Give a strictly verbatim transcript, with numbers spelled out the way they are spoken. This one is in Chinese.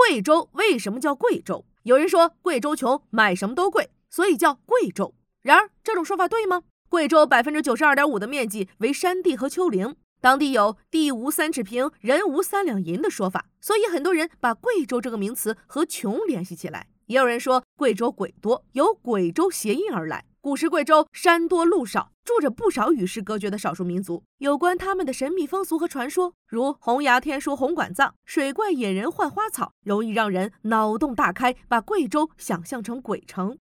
贵州为什么叫贵州？有人说贵州穷，买什么都贵，所以叫贵州。然而这种说法对吗？贵州 百分之九十二点五 的面积为山地和丘陵，当地有地无三尺平，人无三两银的说法，所以很多人把贵州这个名词和穷联系起来。也有人说贵州鬼多，由鬼州谐音而来。古时贵州山多路少，住着不少与世隔绝的少数民族，有关他们的神秘风俗和传说，如红牙天书红管藏、水怪野人换花草，容易让人脑洞大开，把贵州想象成鬼城。